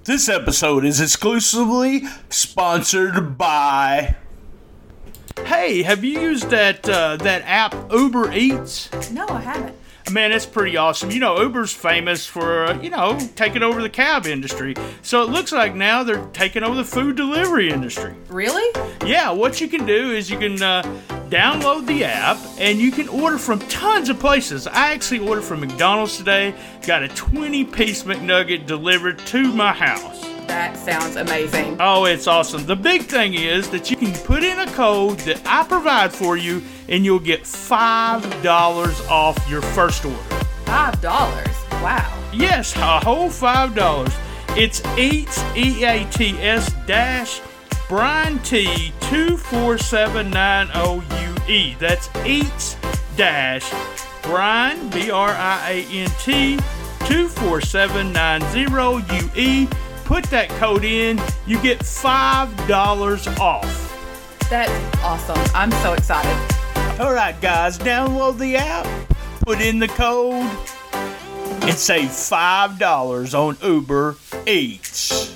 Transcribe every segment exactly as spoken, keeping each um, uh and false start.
This episode is exclusively sponsored by... Hey, have you used that uh, that app Uber Eats? No, I haven't. Man, it's pretty awesome. You know, Uber's famous for, uh, you know, taking over the cab industry. So it looks like now they're taking over the food delivery industry. Really? Yeah, what you can do is you can uh, download the app and you can order from tons of places. I actually ordered from McDonald's today, got a twenty-piece McNugget delivered to my house. That sounds amazing. Oh, it's awesome. The big thing is that you can put in a code that I provide for you and you'll get five dollars off your first order. five dollars? Wow. Yes, a whole five dollars. It's Eats, E A T S dash Brian T two four seven nine zero U E. That's Eats dash Brian, B R I A N T two four seven nine zero U E. Put that code in, you get five dollars off. That's awesome. I'm so excited. All right, guys, download the app, put in the code, and save five dollars on Uber Eats.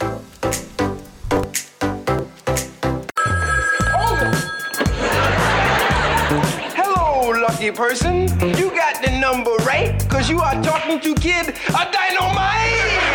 Hello, lucky person. You got the number right, because you are talking to Kid a Dynamite.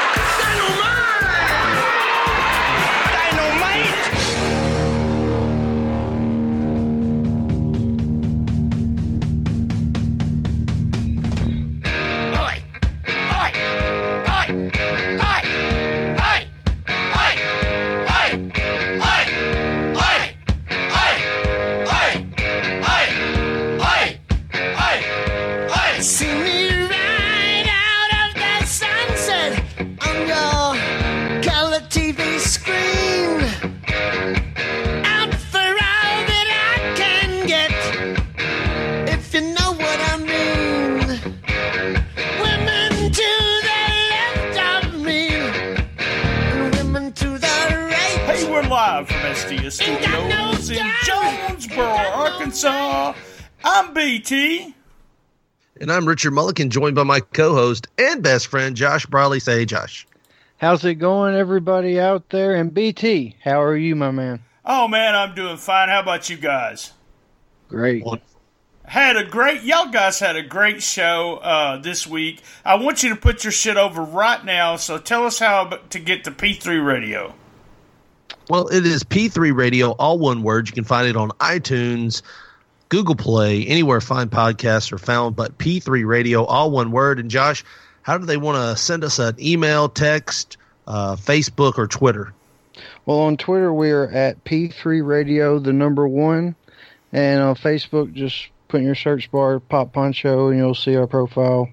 Studios in Jonesboro, Arkansas. I'm B T. And I'm Richard Mulliken, joined by my co-host and best friend, Josh Briley. Say, hey, Josh. How's it going, everybody out there? And B T, how are you, my man? Oh, man, I'm doing fine. How about you guys? Great. Had a great, y'all guys had a great show uh, this week. I want you to put your shit over right now, so tell us how to get to P three Radio. Well, it is P three Radio, all one word. You can find it on iTunes, Google Play, anywhere fine podcasts are found, but P three Radio, all one word. And Josh, how do they want to send us an email, text, uh, Facebook, or Twitter? Well, on Twitter, we are at P three Radio, the number one. And on Facebook, just put in your search bar, Pop Poncho, and you'll see our profile.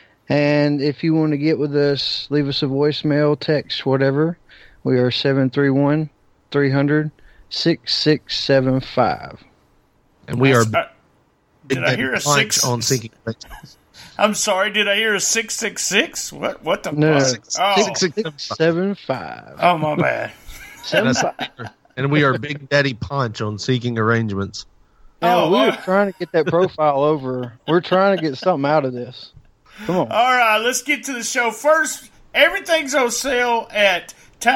And if you want to get with us, leave us a voicemail, text, whatever. We are seven three one, three hundred, six six seven five. And we are uh, did I hear a six on sinking. I'm sorry, did I hear a six six six? What what the no, fuck? Six, oh. six, six, six, seven, five. Oh, my bad. seven, five. And we are Big Daddy Punch on Seeking Arrangements. Now, oh, we were uh, trying to get that profile over. We're trying to get something out of this. Come on. All right, let's get to the show. First, everything's on sale at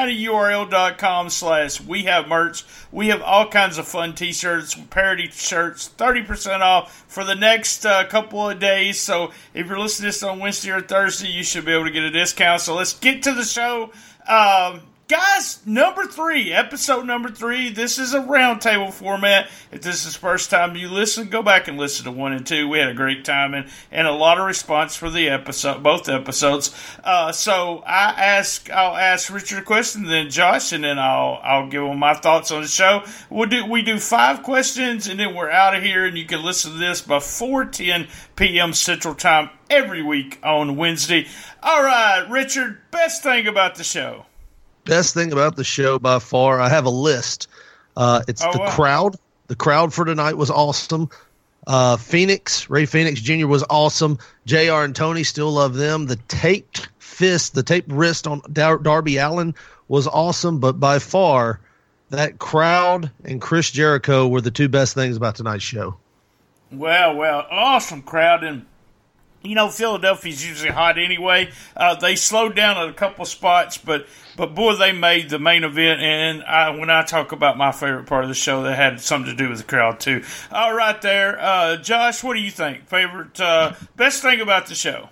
tinyurl.com slash we have merch. We have all kinds of fun t-shirts, parody shirts, thirty percent off for the next uh, couple of days. So if you're listening to this on Wednesday or Thursday, you should be able to get a discount. So let's get to the show. Um, guys, number three, episode number three. This is a roundtable format. If this is the first time you listen, go back and listen to one and two. We had a great time and, and a lot of response for the episode, both episodes. Uh, so I ask, I'll ask Richard a question, then Josh, and then I'll I'll give them my thoughts on the show. We'll do we do five questions, and then we're out of here. And you can listen to this by four ten p.m. Central Time every week on Wednesday. All right, Richard, best thing about the show. Best thing about the show by far, I have a list. Uh, it's oh, the wow. crowd. The crowd for tonight was awesome. Uh, Phoenix, Ray Phoenix Junior was awesome. J R and Tony, still love them. The taped fist, the taped wrist on Dar- Darby Allin was awesome. But by far, that crowd and Chris Jericho were the two best things about tonight's show. Well, well, awesome crowd. And you know, Philadelphia's usually hot anyway. Uh, they slowed down at a couple spots, but but boy, they made the main event. And I, when I talk about my favorite part of the show, that had something to do with the crowd too. All right, there, uh, Josh, what do you think? Favorite, uh, best thing about the show?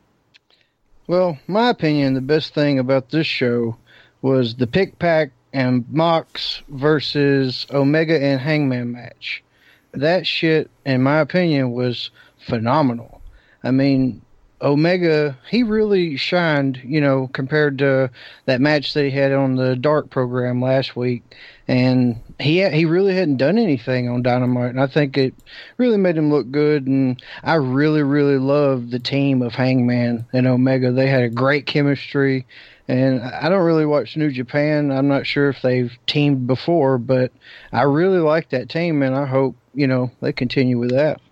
Well, my opinion, the best thing about this show was the Pick Pack and Mox versus Omega and Hangman match. That shit, in my opinion, was phenomenal. I mean, Omega, he really shined, you know, compared to that match that he had on the Dark program last week. And he he really hadn't done anything on Dynamite. And I think it really made him look good. And I really, really loved the team of Hangman and Omega. They had a great chemistry. And I don't really watch New Japan. I'm not sure if they've teamed before, but I really like that team. And I hope, you know, they continue with that.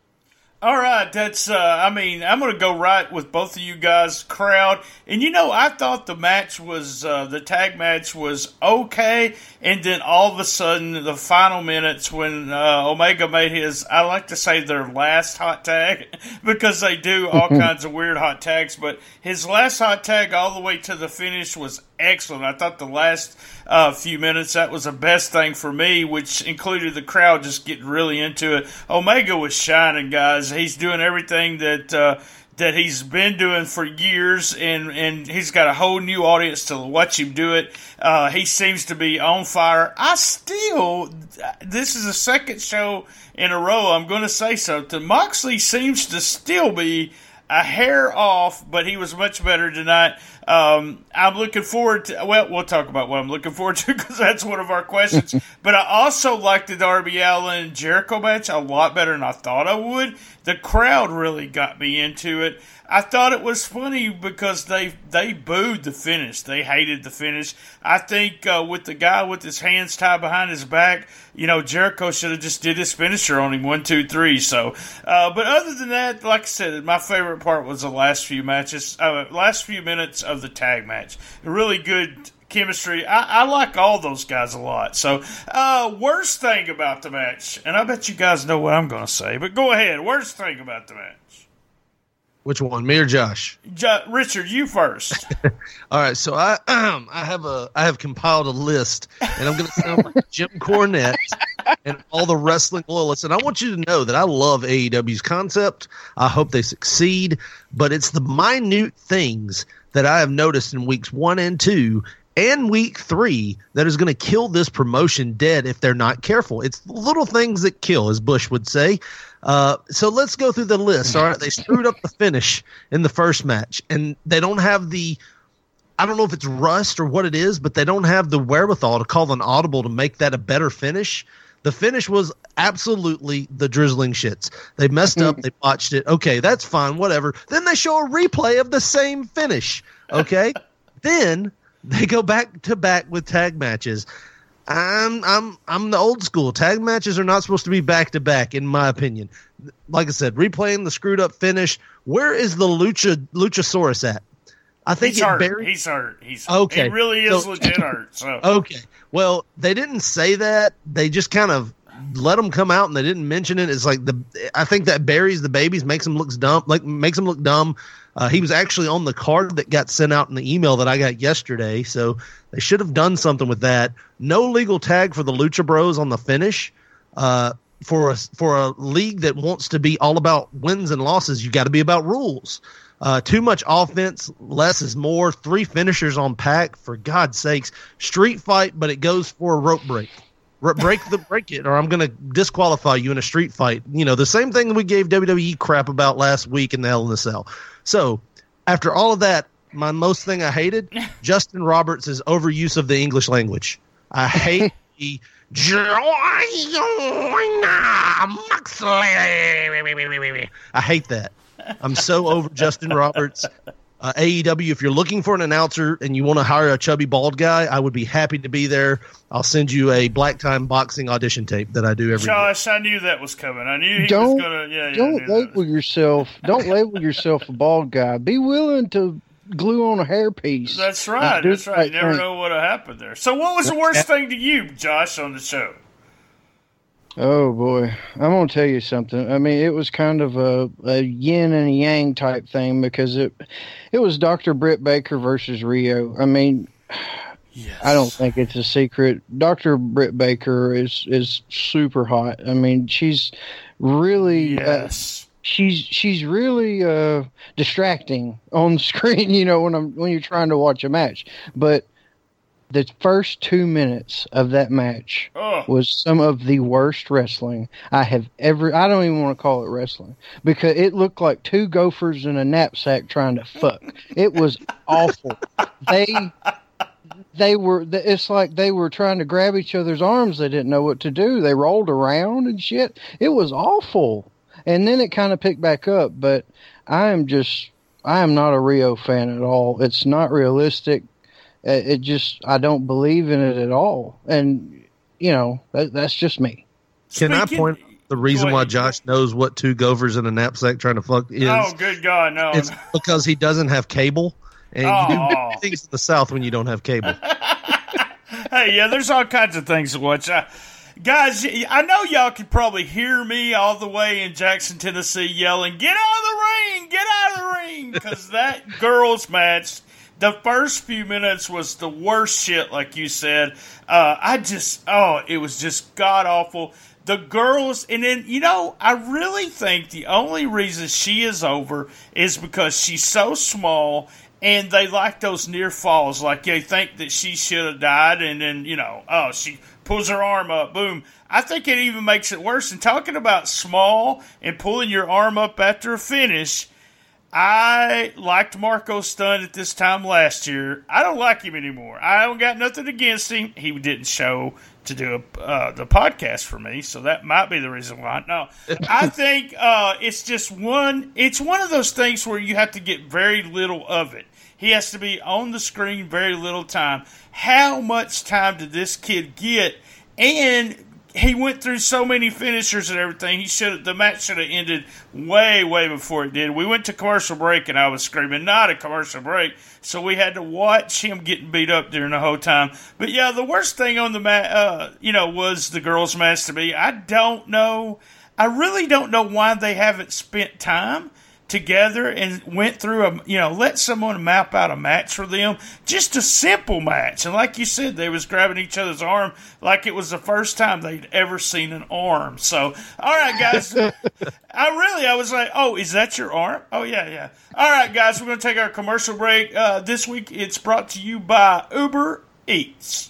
All right, that's, uh, I mean, I'm going to go right with both of you guys, crowd. And, you know, I thought the match was, uh, the tag match was okay. And then all of a sudden, the final minutes when uh, Omega made his, I like to say their last hot tag, because they do all kinds of weird hot tags. But his last hot tag all the way to the finish was excellent. I thought the last uh, few minutes, that was the best thing for me, which included the crowd just getting really into it. Omega was shining, guys. He's doing everything that uh, that he's been doing for years, and, and he's got a whole new audience to watch him do it. Uh, he seems to be on fire. I still, this is the second show in a row, I'm going to say something. Moxley seems to still be a hair off, but he was much better tonight. Um, I'm looking forward to, well, we'll talk about what I'm looking forward to, because that's one of our questions. But I also like the Darby Allin Jericho match a lot better than I thought I would. The crowd really got me into it. I thought it was funny because they they booed the finish. They hated the finish. I think uh, with the guy with his hands tied behind his back, you know, Jericho should have just did his finisher on him, one, two, three. So, uh, but other than that, like I said, my favorite part was the last few matches, uh, last few minutes of the tag match. Really good chemistry. I, I like all those guys a lot. So, uh, worst thing about the match, and I bet you guys know what I'm going to say, but go ahead. Worst thing about the match. Which one, me or Josh? Jo- Richard, you first. All right, so I um, I have a I have compiled a list, and I'm going to sound like Jim Cornette and all the wrestling loyalists. And I want you to know that I love A E W's concept. I hope they succeed, but it's the minute things that I have noticed in weeks one and two and week three that is going to kill this promotion dead if they're not careful. It's the little things that kill, as Bush would say. Uh, so let's go through the list. All right, they screwed up the finish in the first match, and they don't have the, I don't know if it's rust or what it is, but they don't have the wherewithal to call an audible to make that a better finish. The finish was absolutely the drizzling shits. They messed up. They botched it. Okay, that's fine, whatever. Then they show a replay of the same finish. Okay, then they go back to back with tag matches. I'm I'm I'm the old school. Tag matches are not supposed to be back to back, in my opinion. Like I said, replaying the screwed up finish. Where is the Lucha Luchasaurus at? I think he's it hurt. buried. He's hurt. He's okay. He really is so, legit hurt. So okay. Well, they didn't say that. They just kind of let them come out, and they didn't mention it. It's like the I think that buries the babies, makes them look dumb. Like makes them look dumb. Uh, he was actually on the card that got sent out in the email that I got yesterday, so they should have done something with that. No legal tag for the Lucha Bros on the finish. Uh, for a for a league that wants to be all about wins and losses, you got to be about rules. Uh, too much offense, less is more. Three finishers on Pac, for God's sakes. Street fight, but it goes for a rope break. Break the break it, or I'm going to disqualify you in a street fight. You know, the same thing that we gave W W E crap about last week in the Hell in a Cell. So, after all of that, my most thing I hated, Justin Roberts' overuse of the English language. I hate the I hate that. I'm so over Justin Roberts. Uh, A E W, if you're looking for an announcer and you want to hire a chubby bald guy, I would be happy to be there. I'll send you a Black Time Boxing audition tape that I do every Josh, year. I knew that was coming. I knew he don't, was going to. Yeah, yeah, don't label yourself. Don't label yourself a bald guy. Be willing to glue on a hairpiece. That's right. That's right. You never know what'll happen there. So, what was the worst thing to you, Josh, on the show? Oh boy, I'm gonna tell you something. I mean, it was kind of a, a yin and a yang type thing because it it was Doctor Britt Baker versus Rio. I mean, yes. I don't think it's a secret. Doctor Britt Baker is is super hot. I mean, she's really yes. Uh, she's she's really uh, distracting on the screen. You know, when I'm when you're trying to watch a match, but. The first two minutes of that match oh. was some of the worst wrestling I have ever. I don't even want to call it wrestling because it looked like two gophers in a knapsack trying to fuck. It was awful. They they were. It's like they were trying to grab each other's arms. They didn't know what to do. They rolled around and shit. It was awful. And then it kind of picked back up. But I am just. I am not a Rio fan at all. It's not realistic. It just, I don't believe in it at all. And, you know, that, that's just me. Can Speaking, I point the reason why Josh knows what two gophers in a knapsack trying to fuck is? Oh, good God, no. It's because he doesn't have cable. And oh. you do things in the South when you don't have cable. Hey, yeah, there's all kinds of things to watch. Uh, guys, I know y'all can probably hear me all the way in Jackson, Tennessee yelling, get out of the ring, get out of the ring, because that girls' match... The first few minutes was the worst shit, like you said. Uh, I just, oh, it was just god-awful. The girls, and then, you know, I really think the only reason she is over is because she's so small, and they like those near falls. Like, they think that she should have died, and then, you know, oh, she pulls her arm up, boom. I think it even makes it worse. And talking about small and pulling your arm up after a finish, I liked Marco Stunt at this time last year. I don't like him anymore. I don't got nothing against him. He didn't show to do a, uh, the podcast for me, so that might be the reason why. No, I think uh, it's just one. It's one of those things where you have to get very little of it. He has to be on the screen very little time. How much time did this kid get? And he went through so many finishers and everything. He should the match should have ended way, way before it did. We went to commercial break, and I was screaming, not a commercial break. So we had to watch him getting beat up during the whole time. But, yeah, the worst thing on the mat, uh, you know, was the girls' match to me. I don't know. I really don't know why they haven't spent time together and went through a, you know, let someone map out a match for them. Just a simple match. And like you said, they was grabbing each other's arm like it was the first time they'd ever seen an arm. So, all right, guys. I really, I was like, oh, is that your arm? Oh, yeah, yeah. All right, guys, we're going to take our commercial break. Uh, this week, it's brought to you by Uber Eats.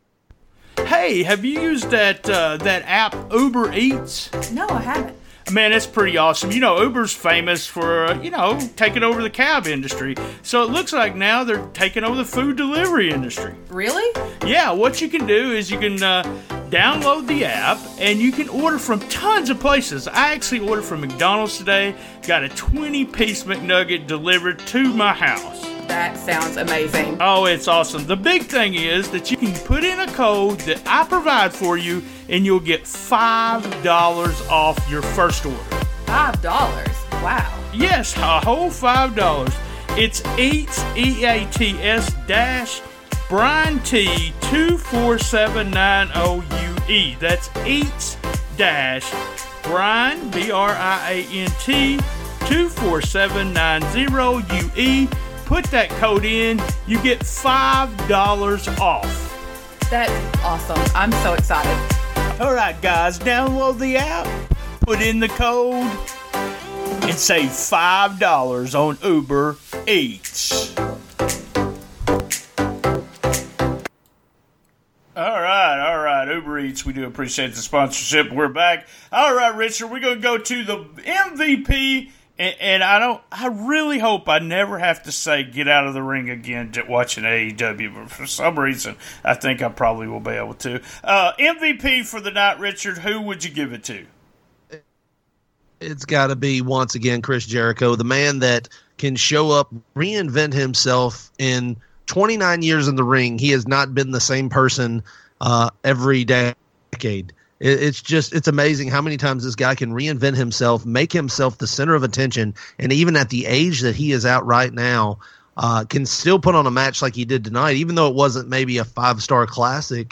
Hey, have you used that uh, that app Uber Eats? No, I haven't. Man, it's pretty awesome. You know, Uber's famous for, uh, you know, taking over the cab industry. So it looks like now they're taking over the food delivery industry. Really? Yeah, what you can do is you can uh, download the app and you can order from tons of places. I actually ordered from McDonald's today, got a twenty-piece McNugget delivered to my house. That sounds amazing. Oh, it's awesome. The big thing is that you can put in a code that I provide for you, and you'll get five dollars off your first order. five dollars? Wow. Yes, a whole five dollars. It's Eats, E A T S, dash, Brian T, two four seven nine zero U E. That's Eats, dash, Brian, B R I A N T, two four seven nine zero U E. Put that code in, you get five dollars off. That's awesome. I'm so excited. All right, guys, download the app, put in the code, and save five dollars on Uber Eats. All right, all right, Uber Eats, we do appreciate the sponsorship. We're back. All right, Richard, we're going to go to the M V P. And, and I don't. I really hope I never have to say get out of the ring again to watching A E W. But for some reason, I think I probably will be able to. Uh, M V P for the night, Richard. Who would you give it to? It's got to be once again Chris Jericho, the man that can show up, reinvent himself in twenty-nine years in the ring. He has not been the same person uh, every decade. It's just, it's amazing how many times this guy can reinvent himself, make himself the center of attention, and even at the age that he is at right now, uh, can still put on a match like he did tonight, even though it wasn't maybe a five-star classic.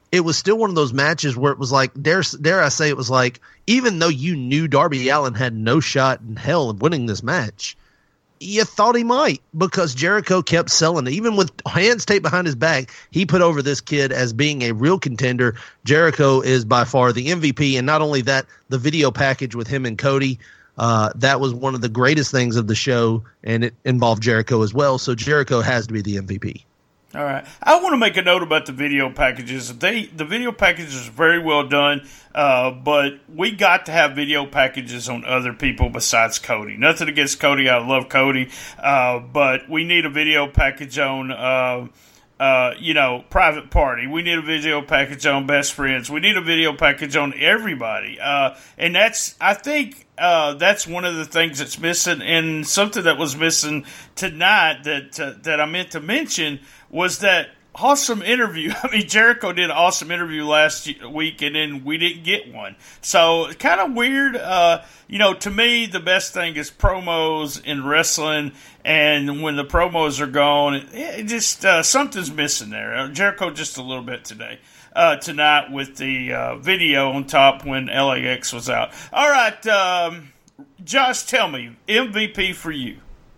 it was still one of those matches where it was like, dare, dare I say, it was like, even though you knew Darby Allin had no shot in hell of winning this match, you thought he might, because Jericho kept selling it. Even with hands taped behind his back, he put over this kid as being a real contender. Jericho is by far the M V P, and not only that, the video package with him and Cody, uh, that was one of the greatest things of the show, and it involved Jericho as well, so Jericho has to be the M V P. All right. I want to make a note about the video packages. They the video packages are very well done, uh, but we got to have video packages on other people besides Cody. Nothing against Cody. I love Cody. Uh, but we need a video package on, uh, uh, you know, Private Party. We need a video package on Best Friends. We need a video package on everybody. Uh, and that's, I think, Uh, that's one of the things that's missing, and something that was missing tonight that uh, that I meant to mention was that awesome interview. I mean, Jericho did an awesome interview last week, and then we didn't get one. So, kind of weird. Uh, you know, to me, the best thing is promos in wrestling, and when the promos are gone, it, it just uh, something's missing there. Uh, Jericho just a little bit today. Uh, tonight with the uh, video on top when L A X was out. All right, um, Josh, tell me, M V P for you.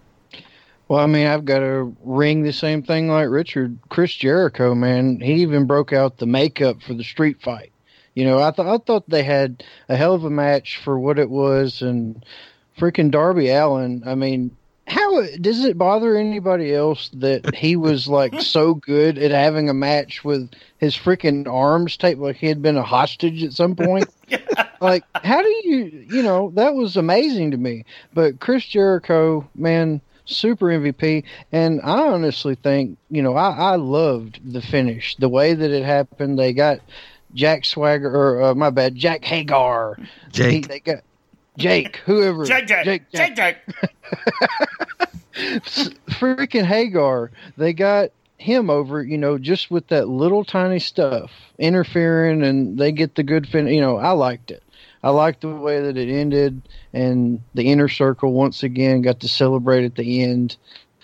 Well, I mean, I've got to ring the same thing like Richard. Chris Jericho, man, he even broke out the makeup for the street fight. You know, I, th- I thought they had a hell of a match for what it was, and freaking Darby Allin, I mean, how does it bother anybody else that he was like so good at having a match with his freaking arms taped like he had been a hostage at some point? Yeah. Like, how do you, you know, that was amazing to me. But Chris Jericho, man, super M V P. And I honestly think, you know, I, I loved the finish, the way that it happened. They got Jack Swagger, or uh, my bad, Jack Hagar. Jake. He, they got Jake, whoever. Jake, Jake, Jake, Jake. Jake. Freaking Hagar, they got him over, you know, just with that little tiny stuff interfering, and they get the good fin. You know, I liked it. I liked the way that it ended, and the Inner Circle once again got to celebrate at the end.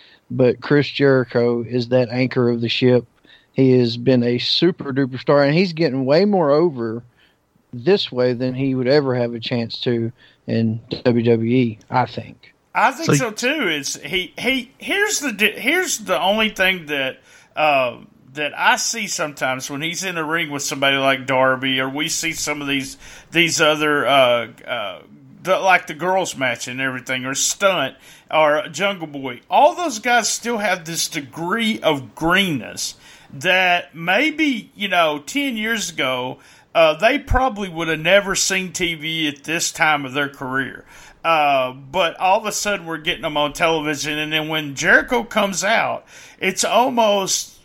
But Chris Jericho is that anchor of the ship. He has been a super duper star, and he's getting way more over this way than he would ever have a chance to in W W E, I think. I think So- so, too. It's he. He here's the di- here's the only thing that uh, that I see sometimes when he's in a ring with somebody like Darby, or we see some of these these other uh, uh, the, like the girls match and everything, or Stunt or Jungle Boy. All those guys still have this degree of greenness that maybe, you know, ten years ago uh, they probably would have never seen T V at this time of their career. Uh, but all of a sudden we're getting them on television, and then when Jericho comes out, it's almost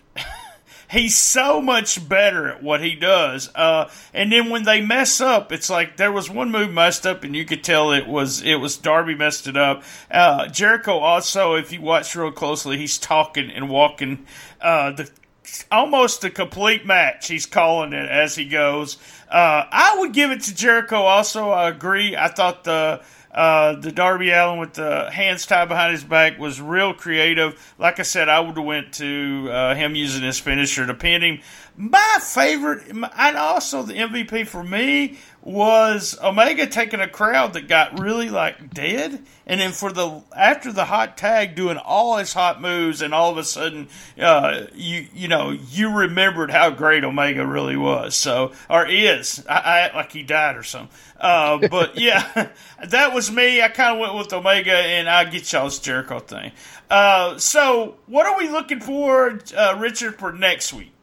he's so much better at what he does. Uh, and then when they mess up, it's like there was one move messed up, and you could tell it was it was Darby messed it up. Uh, Jericho also, if you watch real closely, he's talking and walking uh, the almost the complete match. He's calling it as he goes. Uh, I would give it to Jericho also. I agree. I thought the Uh, the Darby Allin with the hands tied behind his back was real creative. Like I said, I would have went to uh, him using his finisher to pin him. My favorite, and also the M V P for me, was Omega taking a crowd that got really like dead, and then for the after the hot tag doing all his hot moves, and all of a sudden, uh, you you know you remembered how great Omega really was. So or is I, I act like he died or something. Uh, but yeah, that was me. I kind of went with Omega, and I get y'all's Jericho thing. Uh, so what are we looking for, uh, Richard, for next week?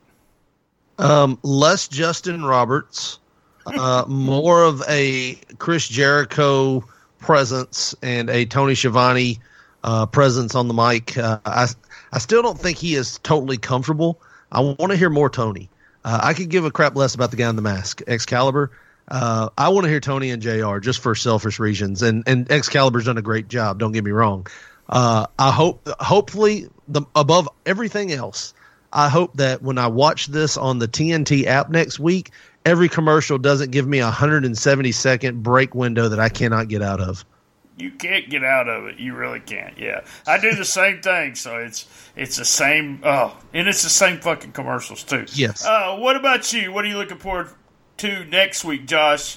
Um, less Justin Roberts, uh, more of a Chris Jericho presence and a Tony Schiavone uh, presence on the mic. Uh, I I still don't think he is totally comfortable. I want to hear more Tony. Uh, I could give a crap less about the guy in the mask, Excalibur. Uh, I want to hear Tony and J R just for selfish reasons, and and Excalibur's done a great job. Don't get me wrong. Uh, I hope, hopefully, the above everything else, I hope that when I watch this on the T N T app next week, every commercial doesn't give me a one hundred seventy second break window that I cannot get out of. You can't get out of it. You really can't. Yeah, I do the same thing. So it's it's the same. Oh, and it's the same fucking commercials too. Yes. Uh, what about you? What are you looking forward to next week, Josh?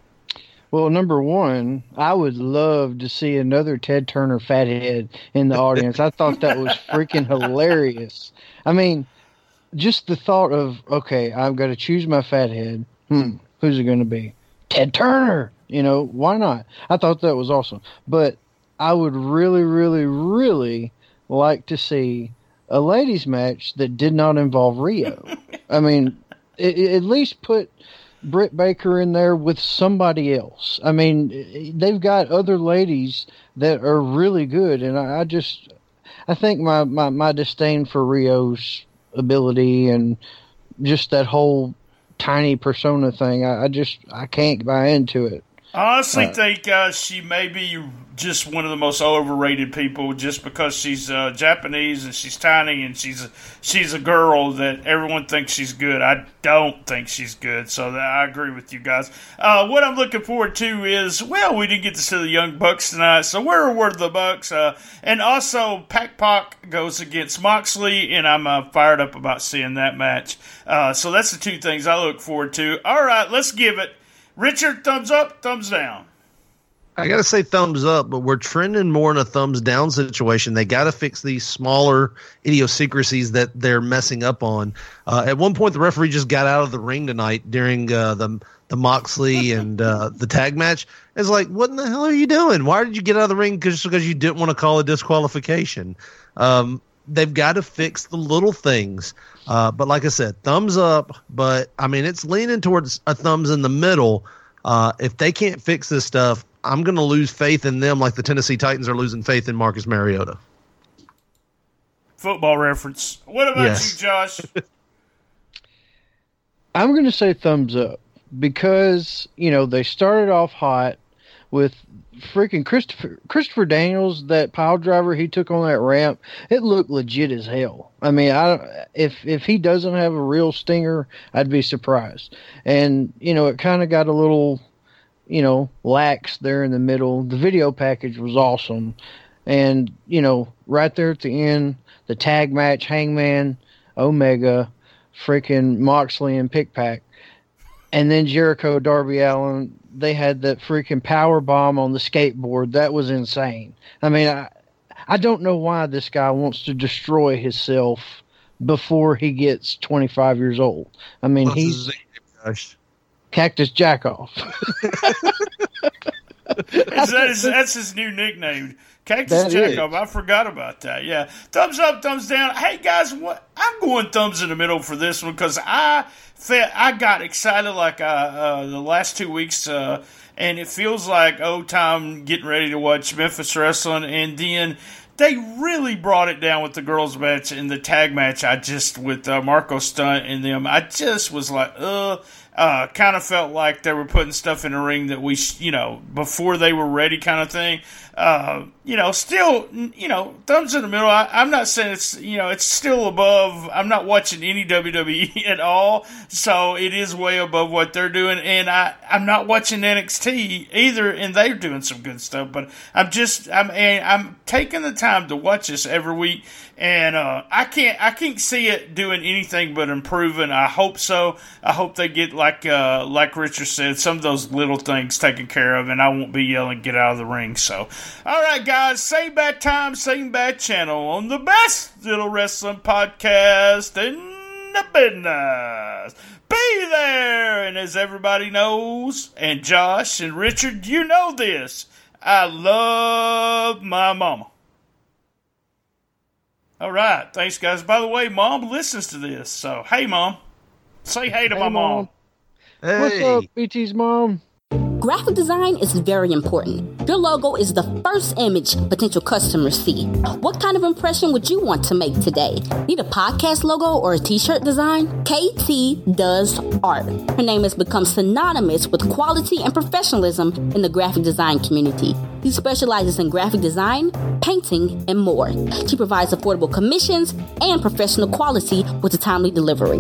Well, number one, I would love to see another Ted Turner fathead in the audience. I thought that was freaking hilarious. I mean, just the thought of, okay, I've got to choose my fathead. Hmm, who's it going to be? Ted Turner. You know, why not? I thought that was awesome. But I would really, really, really like to see a ladies' match that did not involve Rio. I mean, it, it, at least put Britt Baker in there with somebody else. I mean, they've got other ladies that are really good, and I, I just, I think my, my, my disdain for Rio's ability and just that whole tiny persona thing, I, I just, I can't buy into it. I honestly Uh, think uh, she may be just one of the most overrated people just because she's uh, Japanese and she's tiny and she's a, she's a girl that everyone thinks she's good. I don't think she's good, so that, I agree with you guys. Uh, what I'm looking forward to is, well, we didn't get to see the Young Bucks tonight, so where were the Bucks? Uh, and also, Pac-Pac goes against Moxley, and I'm uh, fired up about seeing that match. Uh, so that's the two things I look forward to. All right, let's give it. Richard, thumbs up, thumbs down. I got to say thumbs up, but we're trending more in a thumbs down situation. They got to fix these smaller idiosyncrasies that they're messing up on. Uh, at one point, the referee just got out of the ring tonight during uh, the the Moxley and uh, the tag match. It's like, what in the hell are you doing? Why did you get out of the ring just because you didn't want to call a disqualification? Um, they've got to fix the little things. Uh, but like I said, thumbs up. But, I mean, it's leaning towards a thumbs in the middle. Uh, if they can't fix this stuff, I'm going to lose faith in them like the Tennessee Titans are losing faith in Marcus Mariota. Football reference. What about Yes. you, Josh? I'm going to say thumbs up because, you know, they started off hot with freaking Christopher Christopher Daniels, that pile driver he took on that ramp. It looked legit as hell. I mean, I if if he doesn't have a real stinger, I'd be surprised. And you know, it kind of got a little, you know, lax there in the middle. The video package was awesome, and you know, right there at the end, the tag match, Hangman, Omega, freaking Moxley and Pick-Pack. And then Jericho, Darby Allin, they had that freaking power bomb on the skateboard. That was insane. I mean, I, I don't know why this guy wants to destroy himself before he gets twenty-five years old. I mean, What's he's his name, Josh? Cactus Jackoff. Is that his, that's his new nickname, Cactus That is. Jacob. I forgot about that. Yeah, thumbs up, thumbs down. Hey guys, what? I'm going thumbs in the middle for this one because I felt I got excited like uh, uh, the last two weeks, uh, and it feels like old time getting ready to watch Memphis wrestling, and then they really brought it down with the girls' match and the tag match. I just with uh, Marco Stunt and them, I just was like, uh. Uh, kind of felt like they were putting stuff in the ring that we, sh- you know, before they were ready kind of thing. Uh, you know, still, you know, thumbs in the middle. I, I'm not saying it's, you know, it's still above. I'm not watching any W W E at all, so it is way above what they're doing. And I, I'm not watching N X T either, and they're doing some good stuff. But I'm just, I'm, and I'm taking the time to watch this every week, and uh, I can't, I can't see it doing anything but improving. I hope so. I hope they get like, uh, like Richard said, some of those little things taken care of, and I won't be yelling "get out of the ring." So. All right, guys, same bad time, same bad channel on the best little wrestling podcast in the business. Be there! And as everybody knows, and Josh and Richard, you know this, I love my mama. All right, thanks, guys. By the way, Mom listens to this, so hey, Mom. Say hey to Hey, my mom. Mom. What's Hey. up, B T's mom? Graphic design is very important. Your logo is the first image potential customers see. What kind of impression would you want to make today? Need a podcast logo or a t-shirt design? K T does art. Her name has become synonymous with quality and professionalism in the graphic design community. She specializes in graphic design, painting, and more. She provides affordable commissions and professional quality with a timely delivery.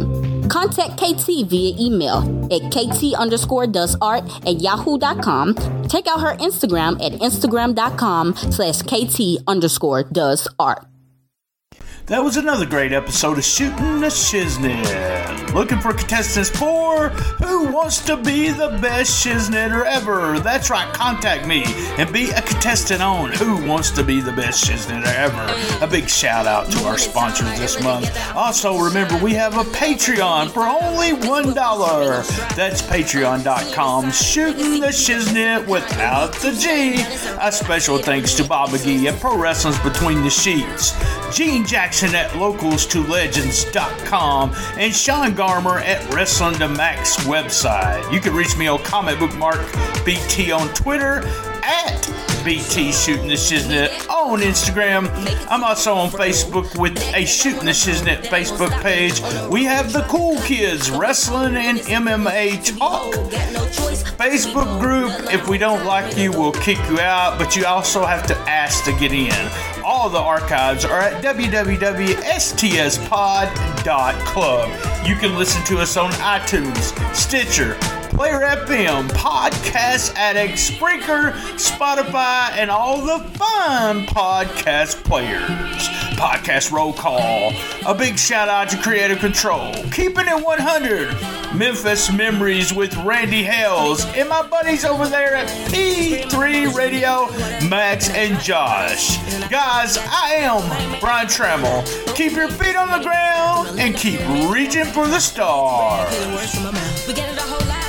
Contact K T via email at kt underscore does art at yahoo dot com. Check out her Instagram at instagram dot com slash kt underscore does art. That was another great episode of Shooting the Shiznit. Looking for contestants for Who Wants to Be the Best Shiznitter Ever? That's right, contact me and be a contestant on Who Wants to Be the Best Shiznitter Ever. A big shout out to our sponsors this month. Also, remember, we have a Patreon for only one dollar. That's patreon dot com, Shooting the Shiznit without the G. A special thanks to Bob McGee at Pro Wrestling's Between the Sheets, Gene Jackson at locals to legends dot com, and Sean Garmer at Wrestling to Max website. You can reach me on Comic Book Mark B T on Twitter, at B T Shooting the Shiznit on Instagram. I'm also on Facebook with a Shooting the Shiznit Facebook page. We have the Cool Kids Wrestling and M M A Talk Facebook group. If we don't like you, we'll kick you out, but you also have to ask to get in. All the archives are at w w w dot s t s pod dot club. You can listen to us on iTunes, Stitcher, Player F M, Podcast Addict, Spreaker, Spotify, and all the fun podcast players. Podcast Roll Call. A big shout out to Creative Control. Keeping it one hundred. Memphis Memories with Randy Hales and my buddies over there at P three Radio, Max and Josh. Guys, I am Brian Trammell. Keep your feet on the ground and keep reaching for the stars. We get it a whole lot.